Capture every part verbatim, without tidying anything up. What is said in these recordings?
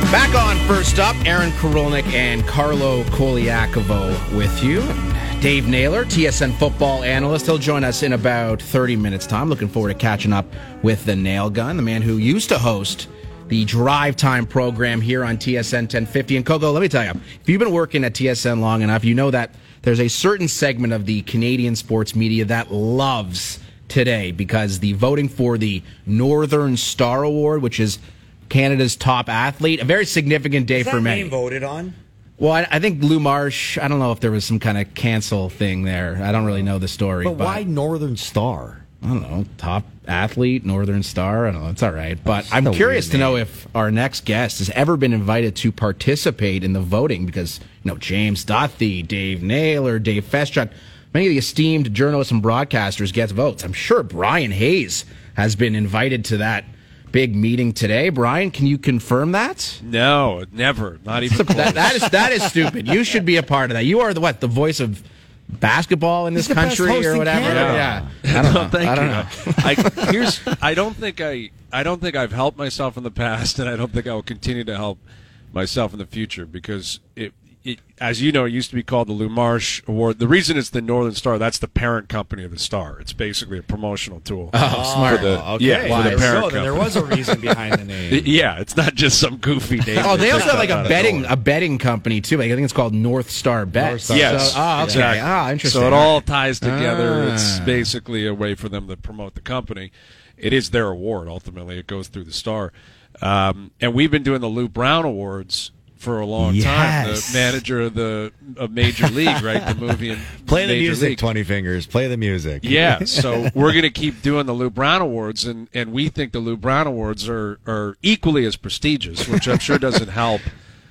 Back on First Up, Aaron Karolnik and Carlo Koliakovo with you. Dave Naylor, T S N football analyst. He'll join us in about thirty minutes' time. Looking forward to catching up with the Nail Gun, the man who used to host the Drive Time program here on T S N ten fifty. And Coco, let me tell you, if you've been working at T S N long enough, you know that there's a certain segment of the Canadian sports media that loves today because the voting for the Northern Star Award, which is Canada's top athlete, a very significant day Is that for many. name voted on? Well, I, I think Lou Marsh, I don't know if there was some kind of cancel thing there. I don't really know the story. But, but why Northern Star? I don't know. Top athlete, Northern Star. I don't know. It's all right. But That's I'm curious to name. know if our next guest has ever been invited to participate in the voting because, you know, James Duthie, Dave Naylor, Dave Feschuk, many of the esteemed journalists and broadcasters get votes. I'm sure Brian Hayes has been invited to that big meeting today. Brian, can you confirm that? No, never. Not even close. that, that is that is stupid. You should be a part of that. You are the what? The voice of basketball in this He's the best country host or in whatever. Canada. Yeah. I don't know. Thank I don't you. know. I, here's. I don't think I. I don't think I've helped myself in the past, and I don't think I will continue to help myself in the future because it. It, as you know, it used to be called the Lou Marsh Award. The reason it's the Northern Star, that's the parent company of the Star. It's basically a promotional tool. Oh, smart. For the, okay. Yeah, Why? for the parent So then there company. was a reason behind the name. Yeah, it's not just some goofy name. Oh, they also have like a Not betting door. a betting company too. Like I think it's called North Star Bet. North Star. Yes. So, oh, okay. Exactly. Ah, interesting. So it all ties together. Ah. It's basically a way for them to promote the company. It is their award. Ultimately, it goes through the Star. Um, and we've been doing the Lou Brown Awards for a long time. Yes. The manager of the of Major League, right? The movie and Play the Major music, League. Twenty Fingers. Play the music. Yeah, so we're going to keep doing the Lou Brown Awards, and, and we think the Lou Brown Awards are, are equally as prestigious, which I'm sure doesn't help,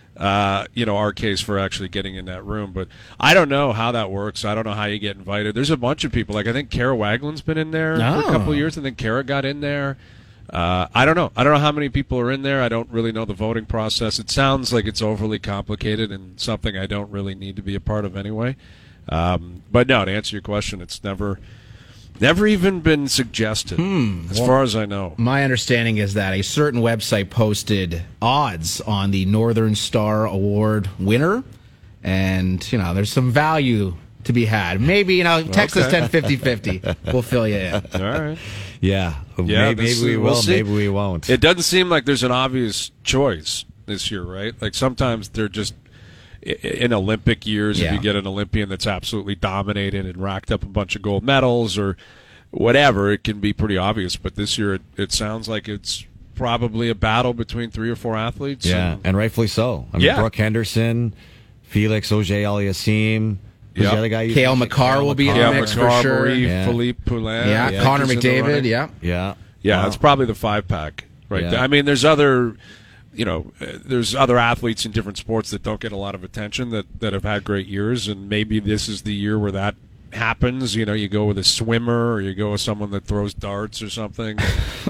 uh, you know, our case for actually getting in that room. But I don't know how that works. I don't know how you get invited. There's a bunch of people. Like I think Kara Wagland's been in there for a Oh. couple of years. I think Kara got in there. Uh, I don't know. I don't know how many people are in there. I don't really know the voting process. It sounds like it's overly complicated and something I don't really need to be a part of anyway. Um, but no, to answer your question, it's never, never even been suggested, Hmm. as far as I know. My understanding is that a certain website posted odds on the Northern Star Award winner, and you know there's some value to be had. Maybe you know text us Okay. ten fifty fifty. We'll fill you in. All right. Yeah. Yeah, maybe, this- maybe we we'll will. see. Maybe we won't. It doesn't seem like there's an obvious choice this year, right? Like sometimes they're just i- in Olympic years. Yeah. If you get an Olympian that's absolutely dominated and racked up a bunch of gold medals or whatever, it can be pretty obvious. But this year, it, it sounds like it's probably a battle between three or four athletes. yeah, and- and rightfully so. I mean, Yeah. Brooke Henderson, Felix Auger-Aliassime. Who's Yeah. the other guy? you Kale mentioned? McCarr Kale will be in yeah, the mix for McCarr, sure. Marie, Yeah. Philippe Poulin. Yeah, I think Connor is in the McDavid. running. Yeah. Yeah. Yeah, Wow. it's probably the five pack right Yeah. there. I mean, there's other, you know, uh, there's other athletes in different sports that don't get a lot of attention that, that have had great years, and maybe this is the year where that happens. You know, you go with a swimmer or you go with someone that throws darts or something.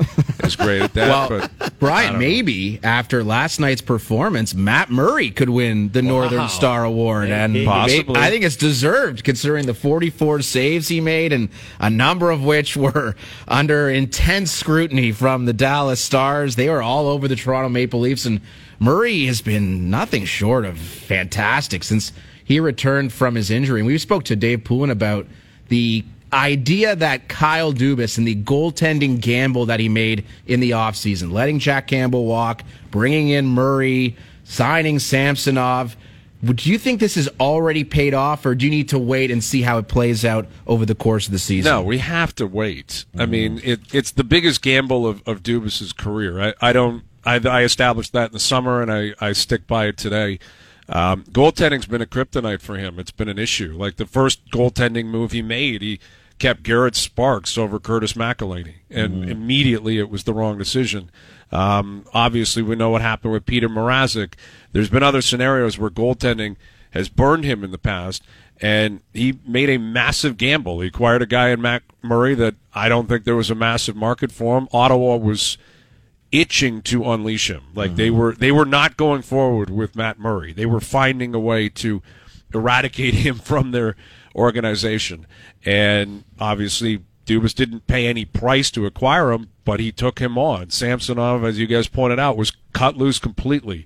Is great at that. Well, but I Brian, don't know. maybe after last night's performance, Matt Murray could win the Northern Star Award, and Maybe. Possibly. I think it's deserved considering the forty-four saves he made, and a number of which were under intense scrutiny from the Dallas Stars. They were all over the Toronto Maple Leafs, and Murray has been nothing short of fantastic since he returned from his injury. And we spoke to Dave Poulin about the idea that Kyle Dubas and the goaltending gamble that he made in the offseason, letting Jack Campbell walk, bringing in Murray, signing Samsonov. Would you think this has already paid off, or do you need to wait and see how it plays out over the course of the season? No, we have to wait. I mean, it, it's the biggest gamble of, of Dubas's career. I, I don't. I, I established that in the summer, and I, I stick by it today. Um, goaltending's been a kryptonite for him. It's been an issue. Like the first goaltending move he made, he kept Garrett Sparks over Curtis McElhinney, and Mm-hmm. immediately it was the wrong decision. Um, obviously, we know what happened with Peter Mrazek. There's been other scenarios where goaltending has burned him in the past, and he made a massive gamble. He acquired a guy in Mac Murray that I don't think there was a massive market for him. Ottawa was itching to unleash him. Like they were they were not going forward with Matt Murray. They were finding a way to eradicate him from their organization. And obviously Dubas didn't pay any price to acquire him, but he took him on. Samsonov, as you guys pointed out, was cut loose completely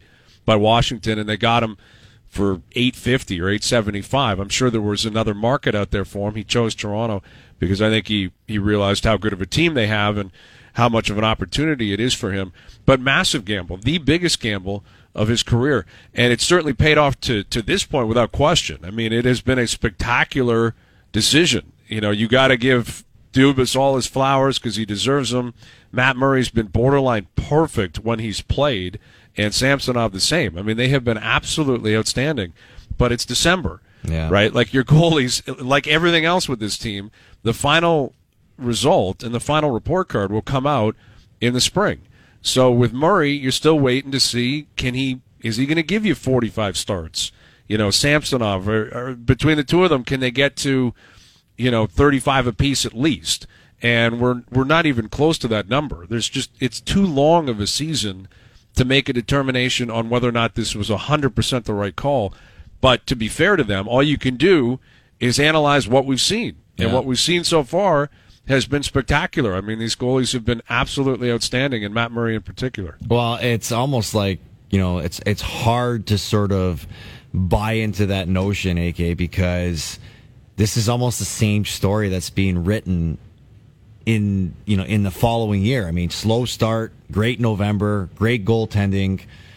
by Washington, and they got him for eight fifty or eight seventy-five. I'm sure there was another market out there for him. He chose Toronto because I think he, he realized how good of a team they have and how much of an opportunity it is for him. But massive gamble, the biggest gamble of his career. And it's certainly paid off to, to this point without question. I mean, it has been a spectacular decision. You know, you got to give Dubas all his flowers because he deserves them. Matt Murray's been borderline perfect when he's played, and Samsonov the same. I mean, they have been absolutely outstanding. But it's December, yeah. right? Like your goalies, like everything else with this team, the final result and the final report card will come out in the spring. So with Murray, you're still waiting to see, can he, is he going to give you forty-five starts? You know, Samsonov, or, or between the two of them, can they get to, you know, thirty-five apiece at least? And we're we're not even close to that number. There's just, it's too long of a season to make a determination on whether or not this was one hundred percent the right call. But to be fair to them, all you can do is analyze what we've seen. And Yeah. what we've seen so far has been spectacular. I mean, these goalies have been absolutely outstanding, and Matt Murray in particular. Well, it's almost like, you know, it's it's hard to sort of buy into that notion, A K, because this is almost the same story that's being written in, you know, in the following year. I mean, slow start, great November, great goaltending.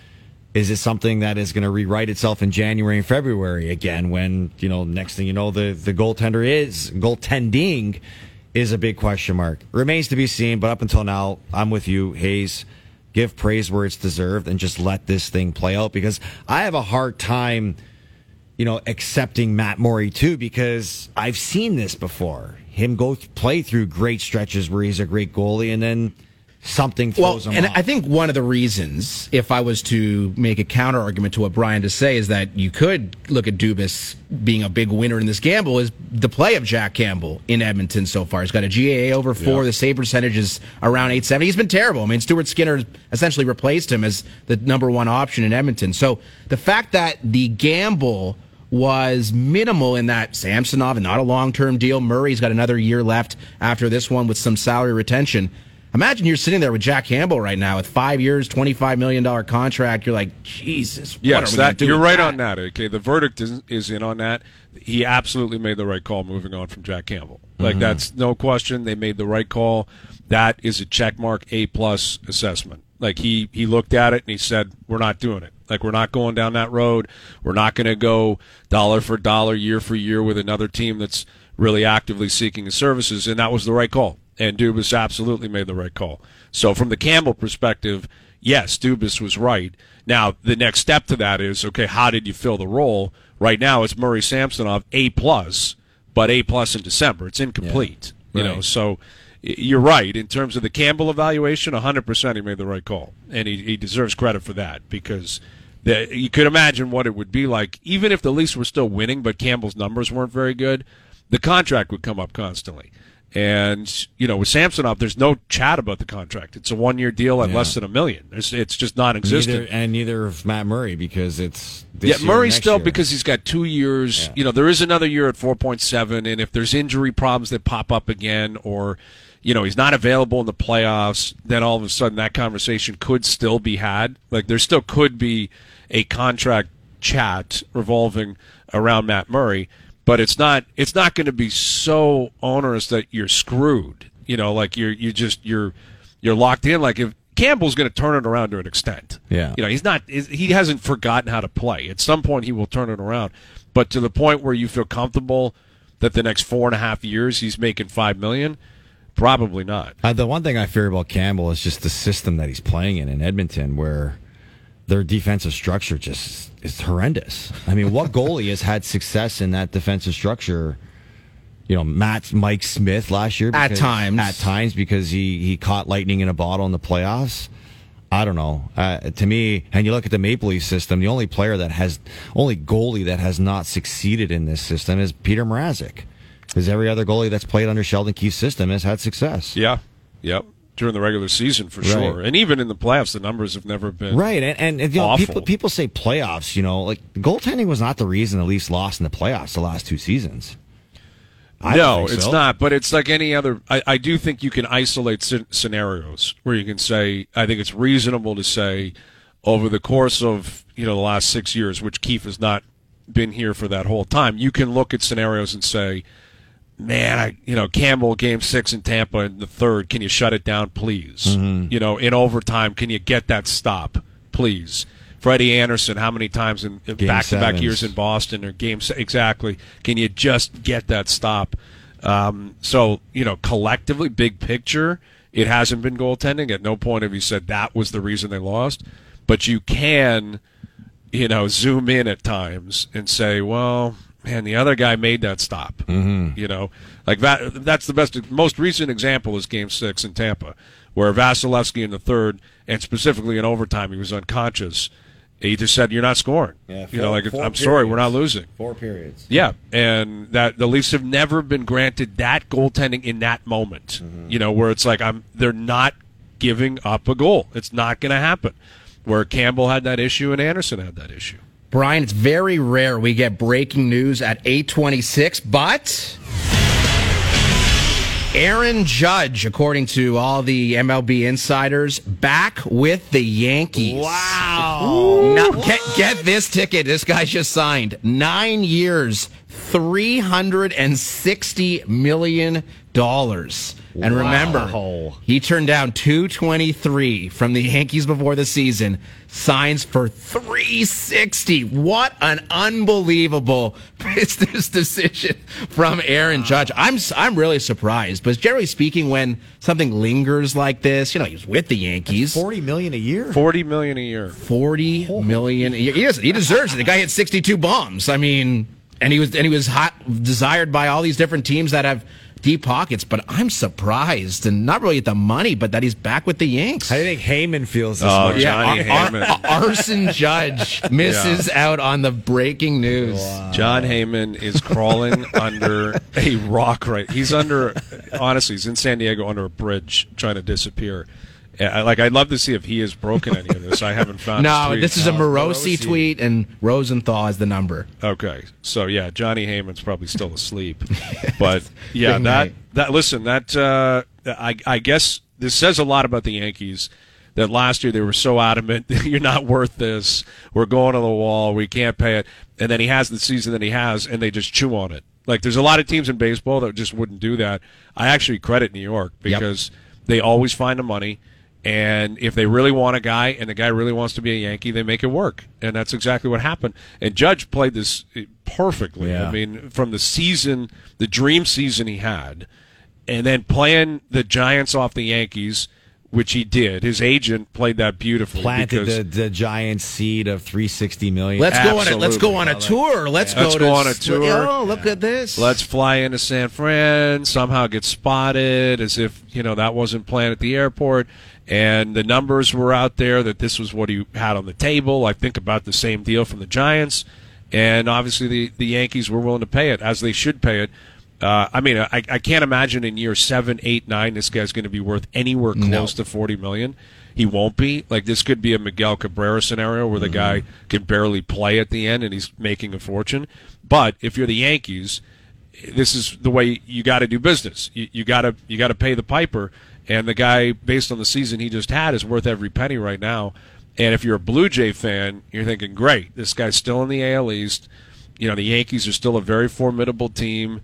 Is it something that is going to rewrite itself in January and February again when, you know, next thing you know, the, the goaltender is, goaltending is a big question mark. Remains to be seen, but up until now, I'm with you, Hayes. Give praise where it's deserved and just let this thing play out, because I have a hard time, you know, accepting Matt Murray too, because I've seen this before. Him go th- play through great stretches where he's a great goalie and then something throws well, him and off. I think one of the reasons, if I was to make a counter argument to what Brian to say, is that you could look at Dubas being a big winner in this gamble is the play of Jack Campbell in Edmonton so far. He's got a G A A over four. Yeah. The save percentage is around eight seventy. He's been terrible. I mean, Stuart Skinner essentially replaced him as the number one option in Edmonton. So the fact that the gamble was minimal in that Samsonov and not a long-term deal. Murray's got another year left after this one with some salary retention. Imagine you're sitting there with Jack Campbell right now with five years, twenty-five million dollars contract. You're like, Jesus, what Yes, are we that, gonna do you're with right that? on that. Okay, the verdict is, is in on that. He absolutely made the right call moving on from Jack Campbell. Like, Mm-hmm. that's no question. They made the right call. That is a checkmark A plus assessment. Like, he, he looked at it and he said, we're not doing it. Like, we're not going down that road. We're not going to go dollar for dollar, year for year with another team that's really actively seeking his services. And that was the right call. And Dubas absolutely made the right call. So from the Campbell perspective, yes, Dubas was right. Now, the next step to that is, okay, how did you fill the role? Right now, it's Murray Samsonov, A plus, but A plus in December. It's incomplete. Yeah. You know, Right. so you're right. In terms of the Campbell evaluation, one hundred percent he made the right call. And he, he deserves credit for that, because the, you could imagine what it would be like, even if the Leafs were still winning, but Campbell's numbers weren't very good, the contract would come up constantly. And, you know, with Samsonov, there's no chat about the contract. It's a one-year deal at Yeah. less than a million. There's, it's just non-existent. Neither, and neither of Matt Murray, because it's this Yeah, year Murray and next still, year. because he's got two years. Yeah. You know, there is another year at four point seven, and if there's injury problems that pop up again, or, you know, he's not available in the playoffs, then all of a sudden that conversation could still be had. Like, there still could be a contract chat revolving around Matt Murray. But it's not it's not going to be so onerous that you're screwed. You know, like you're you just you're you're locked in. Like, if Campbell's going to turn it around to an extent. Yeah. You know, he's not he hasn't forgotten how to play. At some point he will turn it around. But to the point where you feel comfortable that the next four and a half years he's making five million, probably not. Uh, the one thing I fear about Campbell is just the system that he's playing in in Edmonton, where their defensive structure just is horrendous. I mean, what goalie has had success in that defensive structure? You know, Matt Mike Smith last year. At because- times. At times, because he, he caught lightning in a bottle in the playoffs. I don't know. Uh, to me, and you look at the Maple Leaf system, the only player that has, only goalie that has not succeeded in this system is Peter Mrazek. Because every other goalie that's played under Sheldon Keefe's system has had success. Yeah. Yep. During the regular season, for Right. sure. And even in the playoffs, the numbers have never been Right, and, and, and, you know, awful. people people say playoffs. You know, like goaltending was not the reason the Leafs lost in the playoffs the last two seasons. I no, don't think it's so. not. But it's like any other. I, I do think you can isolate sc- scenarios where you can say, I think it's reasonable to say, over the course of, you know, the last six years, which Keefe has not been here for that whole time, you can look at scenarios and say, man, I, you know, Campbell, game six in Tampa in the third, can you shut it down, please? Mm-hmm. You know, in overtime, can you get that stop, please? Freddie Anderson, how many times in back-to-back years in Boston or games? Exactly. Can you just get that stop? Um, so, you know, collectively, big picture, it hasn't been goaltending. At no point have you said that was the reason they lost. But you can, you know, zoom in at times and say, well, man, the other guy made that stop. Mm-hmm. You know, like that, that's the best, most recent example is game six in Tampa, where Vasilevsky in the third, and specifically in overtime, he was unconscious. He just said, "You're not scoring." Yeah, four, you know, like I'm periods. sorry, we're not losing. Four periods. Yeah, and that the Leafs have never been granted that goaltending in that moment. Mm-hmm. You know, where it's like I'm, they're not giving up a goal. It's not going to happen. Where Campbell had that issue and Anderson had that issue. Brian, it's very rare we get breaking news at eight twenty-six, but Aaron Judge, according to all the M L B insiders, back with the Yankees. Wow. Now, get, get this ticket. This guy just signed. Nine years, three hundred sixty million dollars. And remember, Wow. he turned down two twenty-three from the Yankees before the season, signs for three sixty. What an unbelievable business decision from Aaron Judge. I'm I'm really surprised, but generally speaking, when something lingers like this, you know, he's with the Yankees. Forty million a year. Forty million a year. Forty million a year. He, does, he deserves it. The guy hit sixty-two bombs. I mean, and he was and he was hot, desired by all these different teams that have deep pockets, but I'm surprised, and not really at the money, but that he's back with the Yanks. How do you think Heyman feels this Oh, morning? Johnny Ar- Heyman. Ar- Arson Judge misses out on the breaking news. Wow. John Heyman is crawling under a rock right. He's under, honestly, he's in San Diego under a bridge trying to disappear. Yeah, like, I'd love to see if he has broken any of this. I haven't found No, his this is a No, Morosi Morosi. tweet, and Rosenthal is the number. Okay, so yeah, Johnny Heyman's probably still asleep, but yeah, Big that night. that listen, that uh, I I guess this says a lot about the Yankees. That last year they were so adamant, you're not worth this. We're going to the wall. We can't pay it. And then he has the season that he has, and they just chew on it. Like there's a lot of teams in baseball that just wouldn't do that. I actually credit New York because yep. they always find the money. And if they really want a guy and the guy really wants to be a Yankee, they make it work. And that's exactly what happened. And Judge played this perfectly. Yeah. I mean, from the season, the dream season he had, and then playing the Giants off the Yankees, which he did. His agent played that beautifully. Planted because the, the Giants seed of three sixty million. Let's go on a let's go on a Absolutely. tour. Let's Yeah. go Let's to go on a tour. Oh, look at this. Let's fly into San Fran, somehow get spotted as if, you know, that wasn't planned at the airport. And the numbers were out there that this was what he had on the table. I think about the same deal from the Giants. And obviously the, the Yankees were willing to pay it, as they should pay it. Uh, I mean, I, I can't imagine in year seven, eight, nine, this guy's going to be worth anywhere close No. to forty million dollars. He won't be. Like, this could be a Miguel Cabrera scenario where the guy can barely play at the end and he's making a fortune. But if you're the Yankees, this is the way you got to do business. You, you got to you got to pay the piper. And the guy, based on the season he just had, is worth every penny right now. And if you're a Blue Jay fan, you're thinking, great, this guy's still in the A L East. You know, the Yankees are still a very formidable team.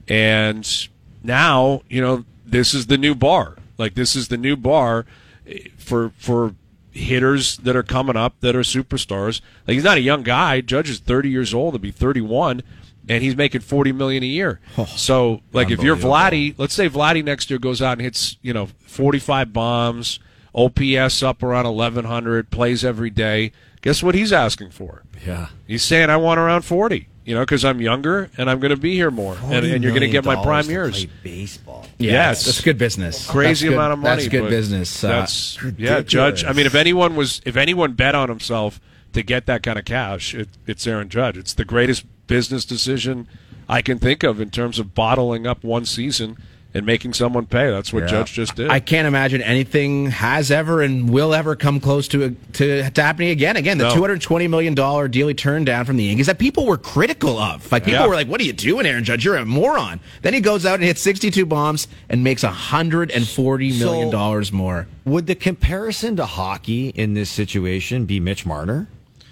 And now, you know, this is the new bar. Like, this is the new bar for for hitters that are coming up that are superstars. Like, he's not a young guy. Judge is thirty years old. He'll be thirty-one. And he's making forty million dollars a year. Oh, so, like, if you're unbelievable. Vladdy, let's say Vladdy next year goes out and hits, you know, forty-five bombs, O P S up around eleven hundred, plays every day. Guess what he's asking for? Yeah. He's saying, I want around forty, you know, because I'm younger and I'm going to be here more. And, and you're going to get my prime years. Play baseball. Yeah, Yes. that's, that's good business. Crazy That's good- amount of money. That's good but business. Uh, That's yeah, ridiculous. Judge. I mean, if anyone was, if anyone bet on himself to get that kind of cash, it, it's Aaron Judge. It's the greatest business decision I can think of in terms of bottling up one season and making someone pay. That's what Yeah. Judge just did. I can't imagine anything has ever and will ever come close to to, to happening again. Again, the No. two hundred twenty million dollars deal he turned down from the Yankees that people were critical of. Like people Yeah. were like, "What are you doing, Aaron Judge? You're a moron." Then he goes out and hits sixty-two bombs and makes one hundred forty million dollars So- more. Would the comparison to hockey in this situation be Mitch Marner?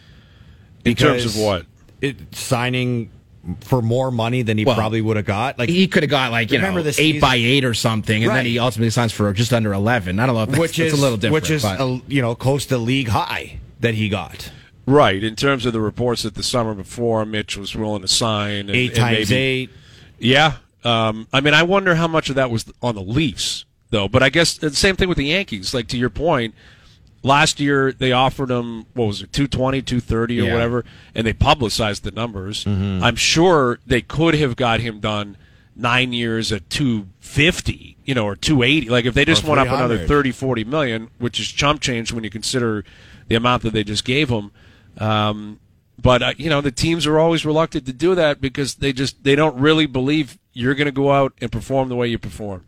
In terms Because of what? It, signing for more money than he Well, probably would have got. Like He could have got like you Remember know the eight season- by eight or something, and then Right. he ultimately signs for just under eleven. I don't know if that's, which that's is a little different. which is but- a, you know close to league high that he got. Right. In terms of the reports that the summer before, Mitch was willing to sign. And, Eight and times maybe, eight. Yeah. Um, I mean, I wonder how much of that was on the Leafs, though. But I guess the same thing with the Yankees. Like, to your point, last year they offered him, what was it, two twenty, two thirty or Yeah. whatever, and they publicized the numbers. Mm-hmm. I'm sure they could have got him done nine years at two fifty, you know, or two eighty. Like, if they just Or went up another three hundred. thirty, forty million, which is chump change when you consider the amount that they just gave him. Um, but, uh, you know, the teams are always reluctant to do that because they just, they don't really believe you're going to go out and perform the way you performed.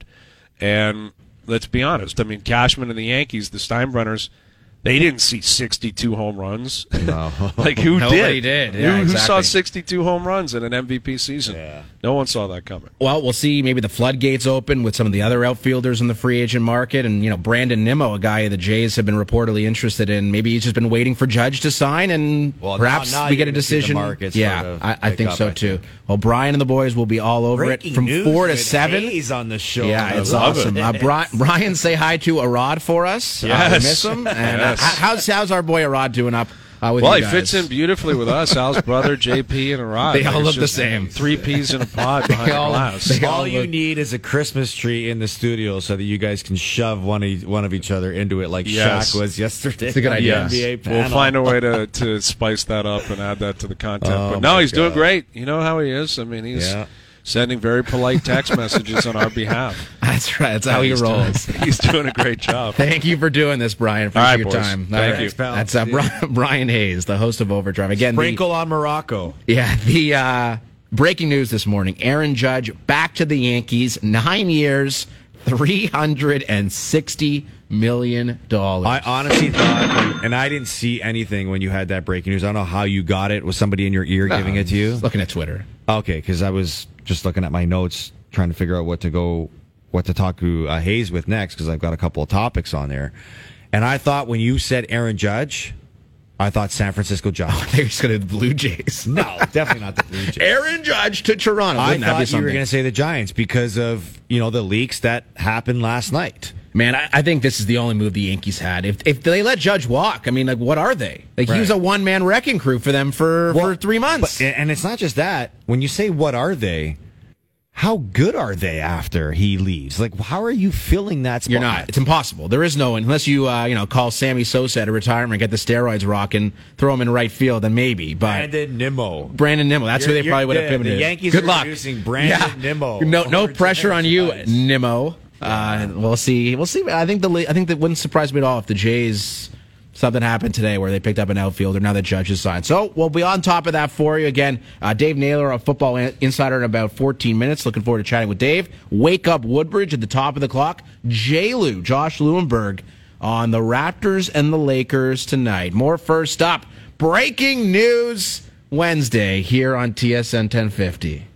And let's be honest. I mean, Cashman and the Yankees, the Steinbrenners, they didn't see sixty-two home runs. No. Like, who Nobody did? did. Yeah, who, who saw exactly. sixty-two home runs in an M V P season? Yeah. No one saw that coming. Well, we'll see. Maybe the floodgates open with some of the other outfielders in the free agent market, and you know Brandon Nimmo, a guy the Jays have been reportedly interested in. Maybe he's just been waiting for Judge to sign, and Well, perhaps now- now we you're get a gonna see the decision. market Yeah, sort of I, I pick think up, so I too. think. Well, Brian and the boys will be all over Breaking it from news four to with seven. Hayes on the show. Yeah, I it's love awesome. it. Uh, Brian, Brian, say hi to Arad for us. Uh, we Yes. miss him. And uh, Yes. how's how's our boy Arad doing up uh, with Well, you he guys? fits in beautifully with us. Al's brother, J P, and Arad. They all Like, it's look the just same. Three peas in a pod behind They all- glass. they all All you look- need is a Christmas tree in the studio so that you guys can shove one of, one of each other into it like Yes. Shaq was yesterday. It's a good on the idea. N B A We'll panel. find a way to, to spice that up and add that to the content. Oh, but no, my he's doing God. great. You know how he is. I mean, he's Yeah. sending very polite text messages on our behalf. That's right. That's how he he's rolls. Doing, he's doing a great job. Thank you for doing this, Brian. Appreciate All right, your boys. time. Thank All you. pal. That's uh, Bri- Brian Hayes, the host of Overdrive. Again, the, Sprinkle on Morocco. yeah, the uh, breaking news this morning: Aaron Judge back to the Yankees, nine years, three hundred and sixty million dollars. I honestly thought, and I didn't see anything when you had that breaking news. I don't know how you got it. Was somebody in your ear giving it to you? Looking at Twitter. Okay, because I was just looking at my notes, trying to figure out what to go, what to talk to uh, Hayes with next, because I've got a couple of topics on there. And I thought when you said Aaron Judge, I thought San Francisco Giants. They're just going to the Blue Jays. No, definitely not the Blue Jays. Aaron Judge to Toronto. I Wouldn't that be thought you were something? going to say the Giants because of you know the leaks that happened last night. Man, I, I think this is the only move the Yankees had. If if they let Judge walk, I mean, like, what are they? Like, he was Right. a one man wrecking crew for them for, Well, for three months. But, and it's not just that. When you say what are they, how good are they after he leaves? Like, how are you filling that spot? You're not. It's impossible. There is no one unless you, uh, you know, call Sammy Sosa at a retirement, get the steroids rocking, throw him in right field, then maybe. But Brandon Nimmo. Brandon Nimmo, that's who You're- they probably would have you're- the- pivoted. the Yankees Good are luck. introducing Brandon Nimmo. No, no over pressure on you, Giants. Nimmo. Uh, we'll see. We'll see. I think the I think that wouldn't surprise me at all if the Jays something happened today where they picked up an outfielder now that Judge is signed. So we'll be on top of that for you again. Uh, Dave Naylor, a Football Insider, in about fourteen minutes. Looking forward to chatting with Dave. Wake Up Woodbridge at the top of the clock. J. Lou, Josh Lewenberg on the Raptors and the Lakers tonight. More first up. Breaking news Wednesday here on T S N ten fifty.